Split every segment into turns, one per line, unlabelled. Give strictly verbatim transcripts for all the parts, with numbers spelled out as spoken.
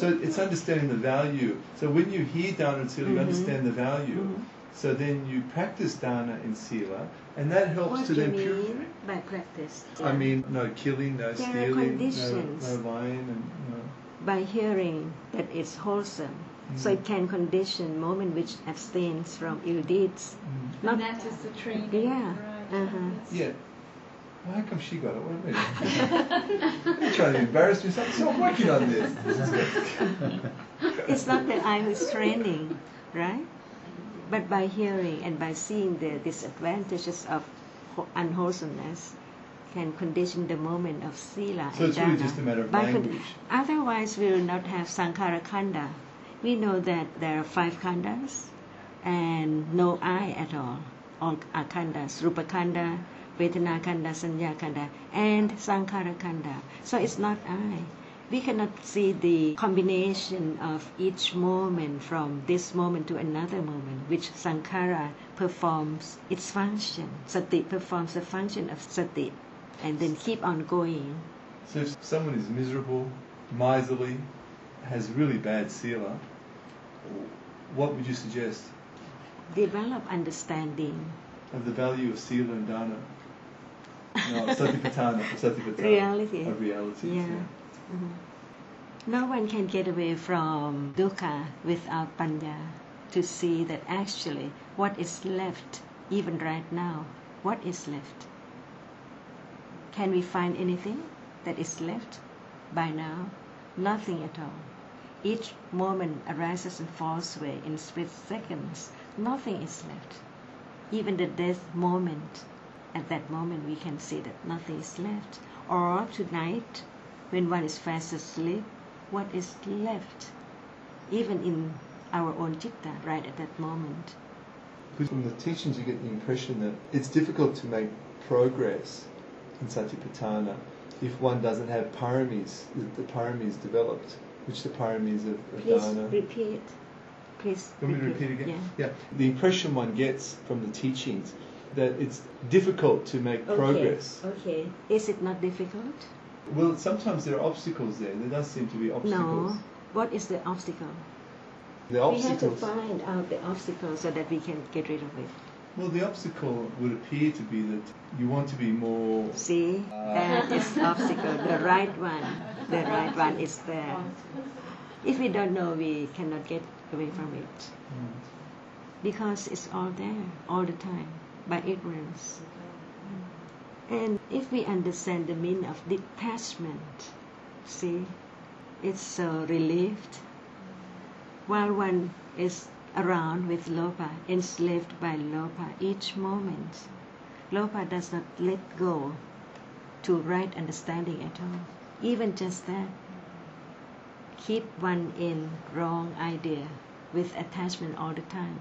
So it's understanding the value. So when you hear dana and sila, you
Mm-hmm.
understand the value.
Mm-hmm.
So then you practice dana and sila, and that helps
What
to
do you
then purify.
mean by practice?
I mean, no killing, no
There are
stealing, no,
conditions.
no lying, and no.
By hearing that it's wholesome.
Mm.
So it can condition moment which abstains from ill deeds.
Mm.
Not,
And that is the training.
yeah.
Right.
Uh-huh.
It's-
Yeah. Well, how come she got it? What a minute. You're trying to embarrass me. So so I'm working on this.
It's not that I was training, right? But by hearing and by seeing the disadvantages of ho- unwholesomeness can condition the moment of sila
So
and
it's really
dana.
just a matter of
By con-
language.
Otherwise, we will not have sankhara khanda. We know that there are five khandas and no I at all. All are khandas: rupa khanda, vedana khanda, sanya khanda, and sankhara khanda. So it's not I. We cannot see the combination of each moment from this moment to another moment, which sankhara performs its function. Sati performs the function of sati, and then keep on going.
So if someone is miserable, miserly, has really bad sila, what would you suggest
Develop understanding.
of the value of sila and dana? No, satipatthana, satipatthana.
Reality.
Of realities.
Yeah. Mhm. No one can get away from dukkha without panya to see that actually what is left, even right now, what is left? Can we find anything that is left by now? Nothing at all. Each moment arises and falls away in split seconds. Nothing is left. Even the death moment, at that moment we can see that nothing is left. Or tonight, when one is fast asleep, what is left? Even in our own citta, right at that moment.
Because from the teachings you get the impression that it's difficult to make progress in satipatthana if one doesn't have paramis, the, the paramis developed, which the paramis of, of
Please
dana.
repeat. Please
You want me to repeat again?
Yeah.
Yeah. The impression one gets from the teachings that it's difficult to make progress.
Okay. Is it not difficult?
Well, sometimes there are obstacles there. There does seem to be obstacles.
No. What is the obstacle?
The
We have
obstacles.
to find out the obstacle so that we can get rid of it.
Well, the obstacle would appear to be that you want to be more.
See, that is the obstacle. The right one. The right one is there. If we don't know, we cannot get away from it.
Mm.
Because it's all there, all the time, by ignorance. And if we understand the meaning of detachment, see, it's so relieved. While one is around with lopa, enslaved by lopa each moment, lopa does not let go to right understanding at all. Even just that, keep one in wrong idea with attachment all the time.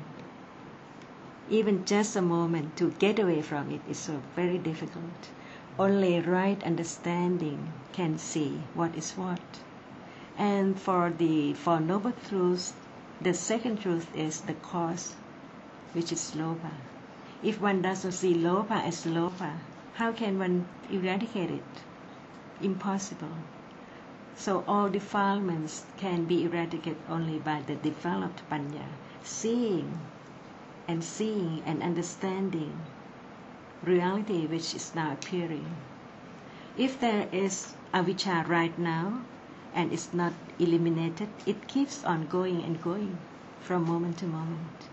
Even just a moment to get away from it is so very difficult. Only right understanding can see what is what. And for the Four Noble Truths, the second truth is the cause, which is lopa. If one doesn't see lopa as lopa, how can one eradicate it? Impossible. So all defilements can be eradicated only by the developed panya, seeing and seeing and understanding reality which is now appearing. If there is avijja right now and is not eliminated, it keeps on going and going from moment to moment.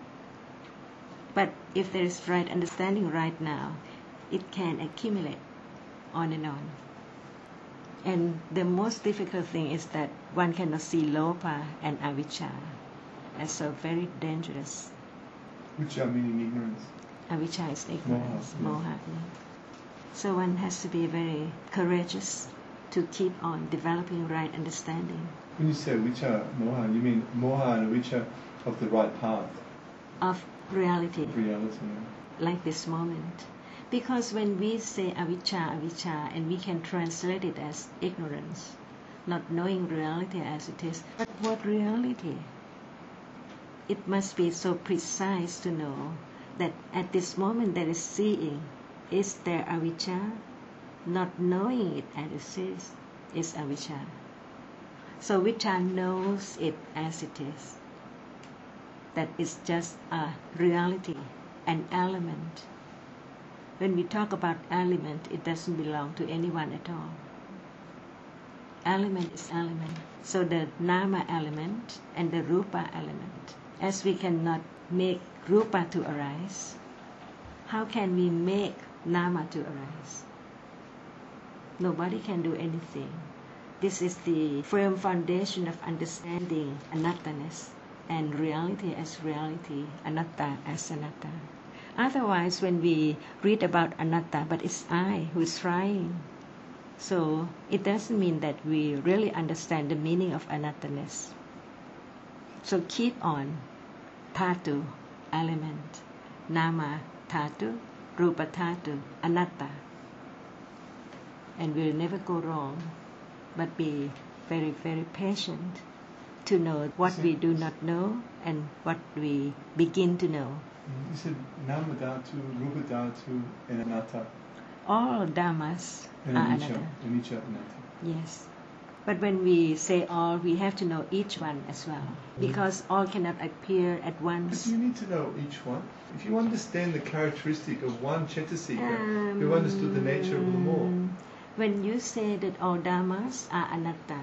But if there is right understanding right now, it can accumulate on and on. And the most difficult thing is that one cannot see lopa and avijja. That's so very dangerous.
Which are meaning ignorance.
Avijja is ignorance,
Moha,
moha. Yeah. So one has to be very courageous to keep on developing right understanding
When you say vicha, moha, you mean moha and vicha of the right path,
of reality,
of reality.
like this moment. Because when we say avijja, avijja, and we can translate it as ignorance, not knowing reality as it is, but what reality? It must be so precise to know that at this moment there is seeing. Is there avijja? Not knowing it as it is, is avijja. So Vichara knows it as it is. That it's just a reality, an element. When we talk about element, it doesn't belong to anyone at all. Element is element. So the nama element and the rupa element. As we cannot make rupa to arise, how can we make nama to arise? Nobody can do anything. This is the firm foundation of understanding anatta-ness and reality as reality, anatta as anatta. Otherwise, when we read about anatta, but it's I who is trying. So it doesn't mean that we really understand the meaning of anatta-ness. So keep on. Dhatu, element. Nama, dhatu. Rupa, dhatu. Anatta. And we'll never go wrong, but be very, very patient to know what we do not know and what we begin to know.
You said nama dhatu, rupa dhatu, and anatta.
All dhammas
And
are
anicca,
anatta.
anicca, anatta.
Yes. But when we say all, we have to know each one as well, because all cannot appear at
But
once.
you need to know each one. If you understand the characteristic of one Cetasika,
Um,
you've understood the nature of them all.
When you say that all dhammas are anatta,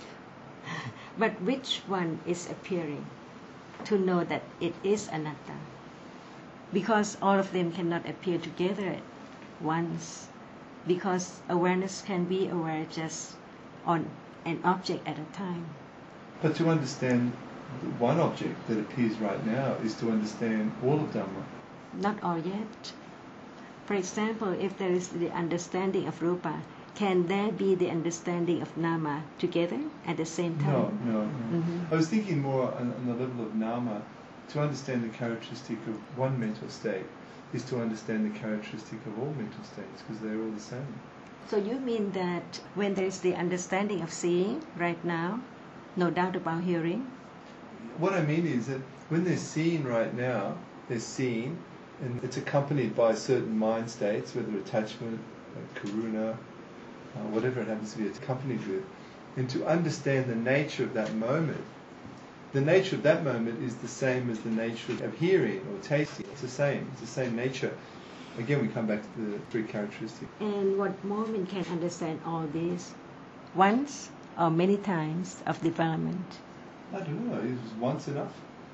but which one is appearing to know that it is anatta? Because all of them cannot appear together at once, because awareness can be aware just on an object at a time.
But to understand the one object that appears right now is to understand all of Dhamma.
Not all yet. For example, if there is the understanding of rupa, can there be the understanding of nama together at the same time?
No, no, no.
Mhm.
I was thinking more on, on the level of Nama. To understand the characteristic of one mental state is to understand the characteristic of all mental states, because they're all the same.
So you mean that when there is the understanding of seeing right now, no doubt about hearing?
What I mean is that when they're seen right now, they're seen, and it's accompanied by certain mind states, whether attachment, uh, karuna, uh, whatever it happens to be accompanied with. And to understand the nature of that moment, the nature of that moment is the same as the nature of hearing or tasting. It's the same. It's the same nature. Again, we come back to the three characteristics.
And what moment can understand all this? Once or many times of development?
I don't know. Is once enough?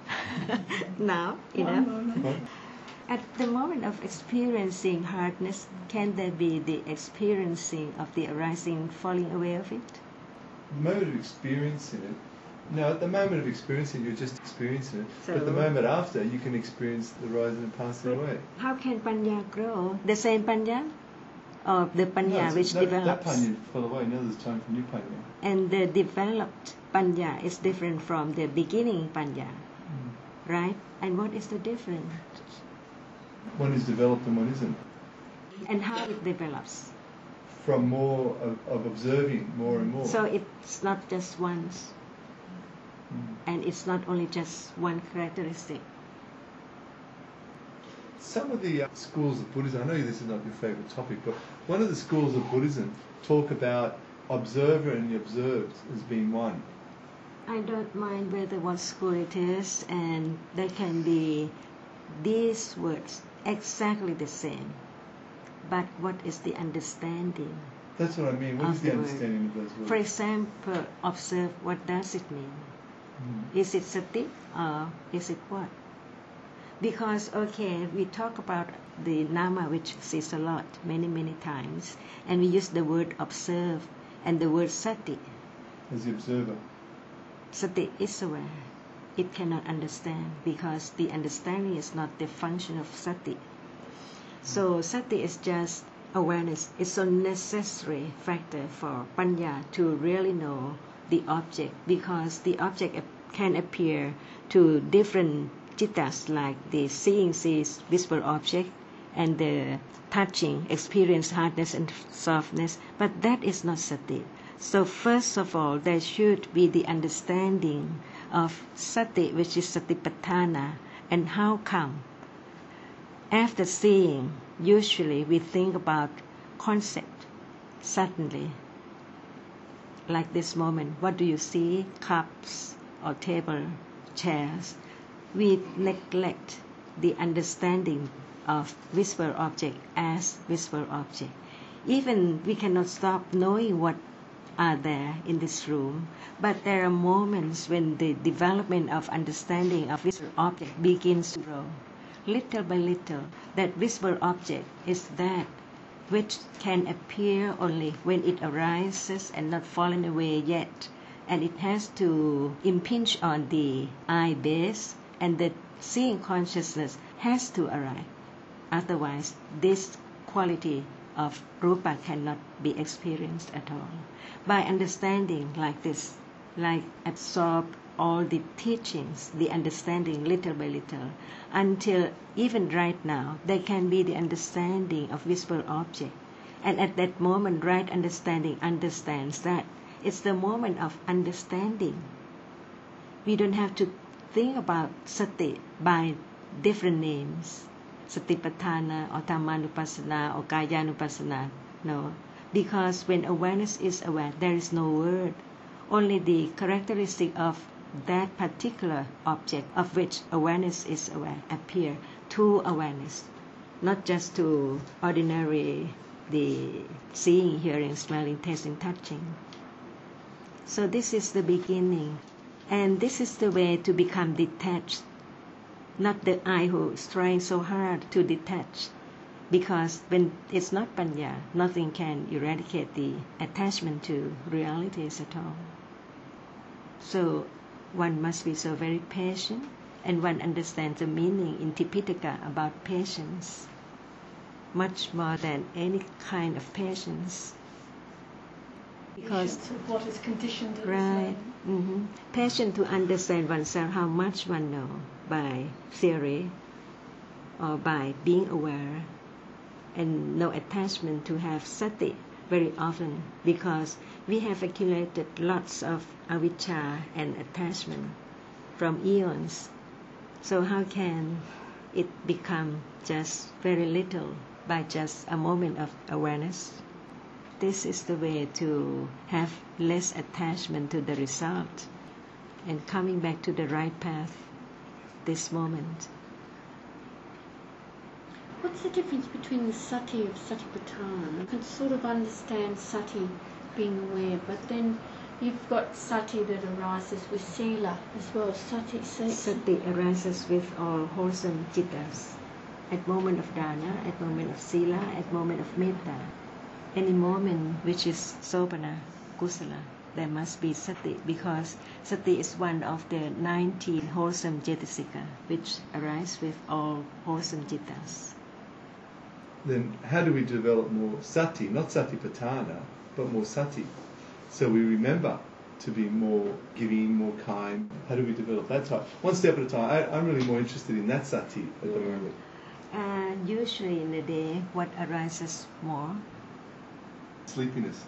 Now,
No,
enough?
no, no.
At the moment of experiencing hardness, can there be the experiencing of the arising, falling away of it?
The moment of experiencing it. No, at the moment of experiencing it, you're just experiencing it.
So-
but the moment after, you can experience the rising and passing away.
How can panya grow? The same panya? Or the panya
No, it's-
which
that,
develops?
That panya fell away. Now there's time for new panya.
And the developed panya is different from the beginning panya,
Mm.
right? And what is the difference?
One is developed and one isn't.
And how it develops?
From more of, of observing, more and more.
So it's not just once,
Mm.
and it's not only just one characteristic.
Some of the uh, schools of Buddhism, I know this is not your favourite topic, but one of the schools of Buddhism talk about observer and the observed as being one.
I don't mind whether what school it is, and there can be these words exactly the same. But what is the understanding?
That's what I mean. What
Of
is the
the word.
understanding of those words?
For example, observe, what does it mean?
Mm.
Is it sati or is it what? Because, okay, we talk about the nama, which says a lot, many, many times, and we use the word observe and the word sati.
As the observer.
Sati is aware. It cannot understand because the understanding is not the function of sati. So sati is just awareness. It's a necessary factor for panya to really know the object, because the object ap- can appear to different chittas, like the seeing sees visible object and the touching experience hardness and softness, but that is not sati. So first of all, there should be the understanding of sati, which is satipatthana, and how come. After seeing, usually we think about concept, suddenly. like this moment, what do you see? Cups or table, chairs. We neglect the understanding of visible object as visible object. Even we cannot stop knowing what are there in this room, but there are moments when the development of understanding of visible object begins to grow. Little by little, that visible object is that which can appear only when it arises and not fallen away yet, and it has to impinge on the eye base, and the seeing consciousness has to arrive. Otherwise, this quality of rupa cannot be experienced at all. By understanding like this, like absorb all the teachings, the understanding little by little, until even right now there can be the understanding of visible object. And at that moment, right understanding understands that it's the moment of understanding. We don't have to think about sati by different names, satipatthana or dhammanupassana or kayanupassana. No, because when awareness is aware, there is no word. Only the characteristic of that particular object of which awareness is aware appear to awareness, not just to ordinary the seeing, hearing, smelling, tasting, touching. So this is the beginning, and this is the way to become detached, not the I who is trying so hard to detach, because when it's not panya, nothing can eradicate the attachment to realities at all. So one must be so very patient, and one understands the meaning in Tipitaka about patience much more than any kind of patience. Because
Patience with what is conditioned at
right, mm-hmm. Patient to understand oneself, how much one know by theory or by being aware, and no attachment to have sati very often, because we have accumulated lots of avijja and attachment from eons. So how can it become just very little by just a moment of awareness? This is the way to have less attachment to the result and coming back to the right path this moment.
What's the difference between the sati of satipatthana? You can sort of understand sati being aware, but then you've got sati that arises with sila as well. Sati, sati.
Sati arises with all wholesome cittas. At moment of dana, at moment of sila, at moment of metta. Any moment which is sopana, kusala, there must be sati, because sati is one of the nineteen wholesome cetasika which arise with all wholesome cittas.
Then how do we develop more sati? Not satipatthana, but more sati. So we remember to be more giving, more kind. How do we develop that type? One step at a time. I, I'm really more interested in that sati at
yeah.
the moment.
Uh, usually in the day, what arises more?
Sleepiness.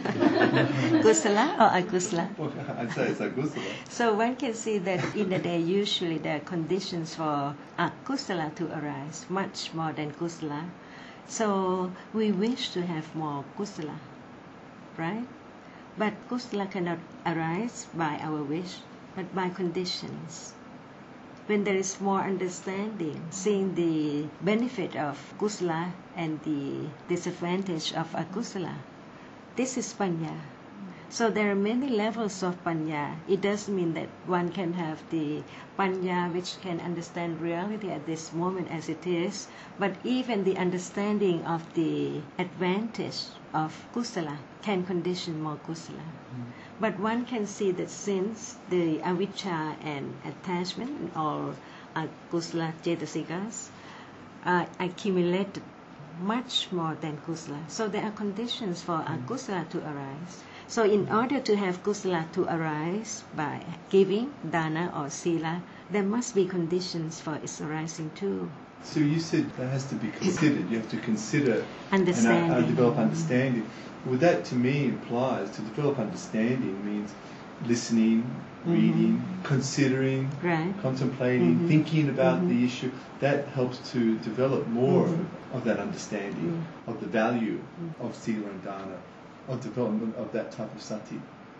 Kusala or akusala?
Well, I'd say it's akusala.
So one can see that in the day usually there are conditions for akusala to arise, much more than kusala. So we wish to have more kusala, right? But kusala cannot arise by our wish, but by conditions. When there is more understanding, seeing the benefit of kusala and the disadvantage of akusala, this is panya. So there are many levels of panya. It doesn't mean that one can have the panya which can understand reality at this moment as it is, but even the understanding of the advantage of kusala can condition more kusala. Mm. But one can see that since the avijja and attachment or akusala cetasikas are accumulated much more than kusala, so there are conditions for akusala to arise. So in order to have kusala to arise by giving, dana or sila, there must be conditions for its arising too.
So you said that has to be considered. You have to consider
understanding.
and uh, develop understanding. Well, that to me implies to develop understanding means listening, mm-hmm. reading, considering,
right.
contemplating, mm-hmm. thinking about mm-hmm. the issue. That helps to develop more mm-hmm. of that understanding mm-hmm. of the value mm-hmm. of sila and dana, of development of that type of sati.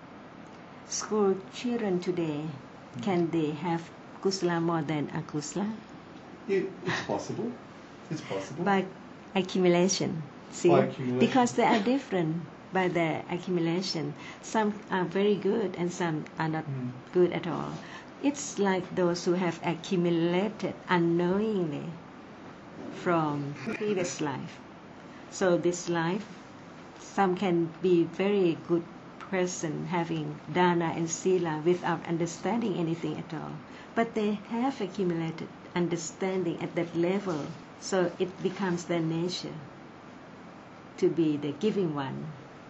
school children today, can they have kusala more than akusala?
It, it's possible. It's possible.
By accumulation, see?
By accumulation.
Because they are different by their accumulation. Some are very good and some are not
Mm.
good at all. It's like those who have accumulated unknowingly from previous life. So this life, some can be very good person having dana and sila without understanding anything at all. But they have accumulated understanding at that level, so it becomes their nature to be the giving one.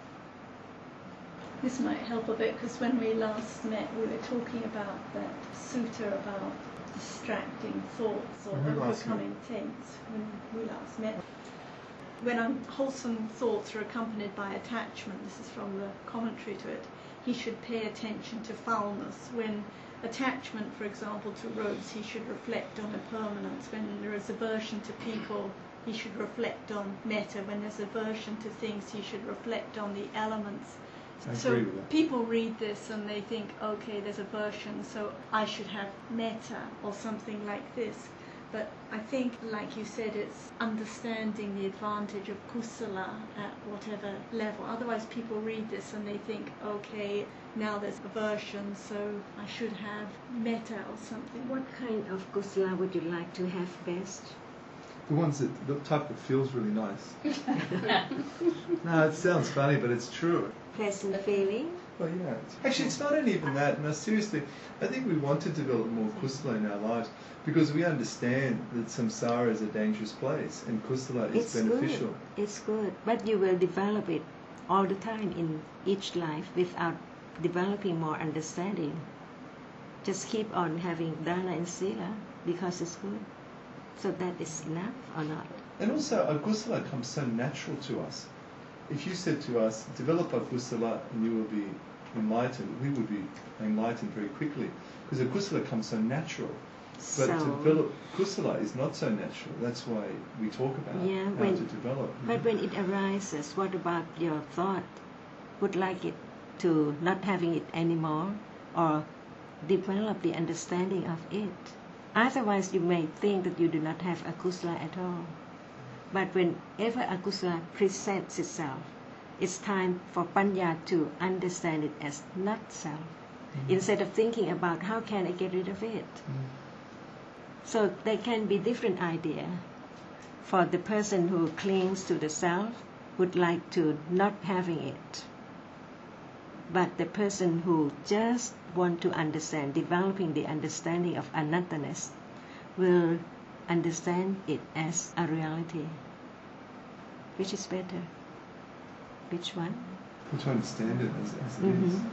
This might help a bit because when we last met we were talking about that sutta about distracting thoughts or
When we last
overcoming things when we last met. When unwholesome thoughts are accompanied by attachment, this is from the commentary to it, he should pay attention to foulness. When attachment, for example, to robes, he should reflect on impermanence. When there is aversion to people, he should reflect on metta. When there's aversion to things, he should reflect on the elements.
I
So
agree with that.
people read this and they think, okay, there's aversion, so I should have metta or something like this. But I think, like you said, it's understanding the advantage of kusala at whatever level. Otherwise people read this and they think, okay, now there's aversion, so I should have metta or something.
What kind of kusala would you like to have best?
The ones that, the type that feels really nice. No, it sounds funny, but it's true.
Pleasant feeling?
Well, yeah. Actually, it's not even that. No, seriously, I think we want to develop more kusala in our lives because we understand that samsara is a dangerous place and kusala is
It's
beneficial.
good. It's good. But you will develop it all the time in each life without developing more understanding. Just keep on having dana and sila because it's good. So that is enough or not?
And also, our kusala comes so natural to us. If you said to us, develop our kusala and you will be enlightened, we would be enlightened very quickly because the kusala comes so natural. But
So-
to develop kusala is not so natural. That's why we talk about
Yeah,
how
when-
to develop.
But when it arises, what about your thought? Would like it to not having it anymore or develop the understanding of it? Otherwise, you may think that you do not have akusala at all. But whenever akusala presents itself, it's time for panya to understand it as not self,
Mhm.
instead of thinking about how can I get rid of it.
Mm.
So there can be different idea. For the person who clings to the self would like to not having it. But the person who just want to understand, developing the understanding of anattanness, will understand it as a reality. Which is better? Which one?
And to understand it as, as it
Mhm.
is.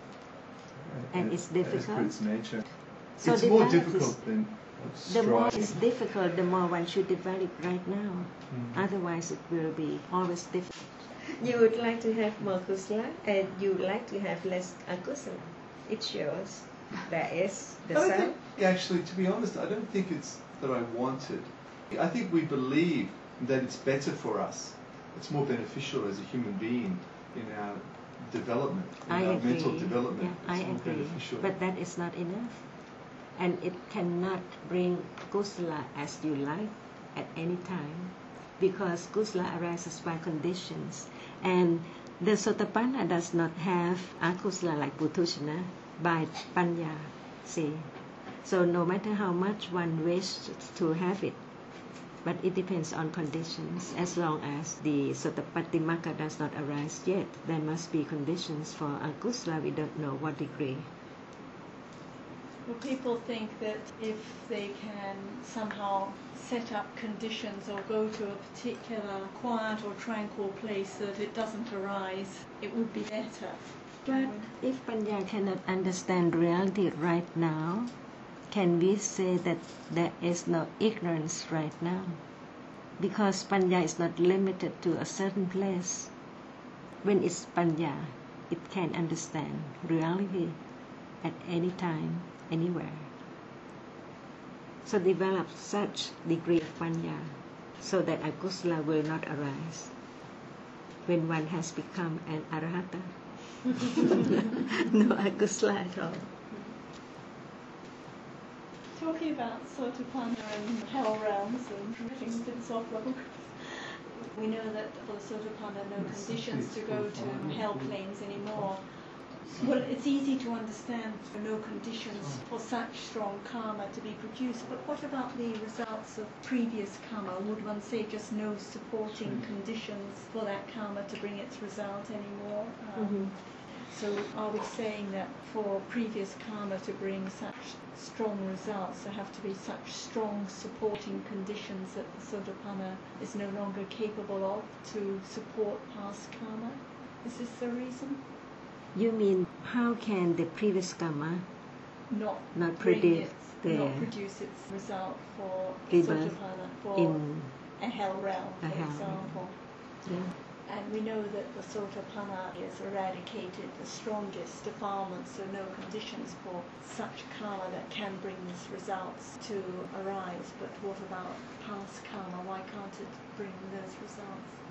And
As-
it's
As
difficult?
per its nature.
So
it's more
develop
difficult
is-
than
The more
striving.
it's difficult, the more one should develop right now.
Mm.
Otherwise, it will be always difficult. You would like to have more kusala, and you would like to have less akusala. It shows there is the
I don't
self.
think, yeah, actually, to be honest, I don't think it's that I want it. I think we believe that it's better for us. It's more beneficial as a human being in our development, in
I
our
agree.
mental development.
Yeah, I
it's more
agree.
beneficial.
But that is not enough. And it cannot bring kusala as you like at any time, because kusala arises by conditions. And the Sotapanna does not have akusala like Putushana by Panya. See? So no matter how much one wishes to have it, but it depends on conditions. As long as the Sotapatimaka does not arise yet, there must be conditions for akusala. We don't know what degree.
Well, people think that if they can somehow set up conditions or go to a particular quiet or tranquil place that it doesn't arise, it would be better.
But if Panya cannot understand reality right now, can we say that there is no ignorance right now? Because Panya is not limited to a certain place. When it's Panya, it can understand reality at any time, anywhere. So develop such degree of Panya so that akusala will not arise when one has become an Arahata. No akusala at all.
Talking about Sotapanna and hell realms and everything's been soft level. We know that for the Sotapanna, no conditions to go to hell planes anymore. Well, it's easy to understand there are no conditions for such strong karma to be produced, but what about the results of previous karma? Would one say just no supporting conditions for that karma to bring its result anymore? Um,
Mm-hmm.
So are we saying that for previous karma to bring such strong results, there have to be such strong supporting conditions that the Sotapanna is no longer capable of to support past karma? Is this the reason?
You mean how can the previous karma
Not,
not
bring
produce
its,
the
not produce its result for
rebirth
Sotapanna, for
in
a hell realm,
a
for
hell realm.
example?
yeah.
And we know that the Sotapanna has eradicated the strongest defilements, so no conditions for such karma that can bring these results to arise. But what about past karma? Why can't it bring those results?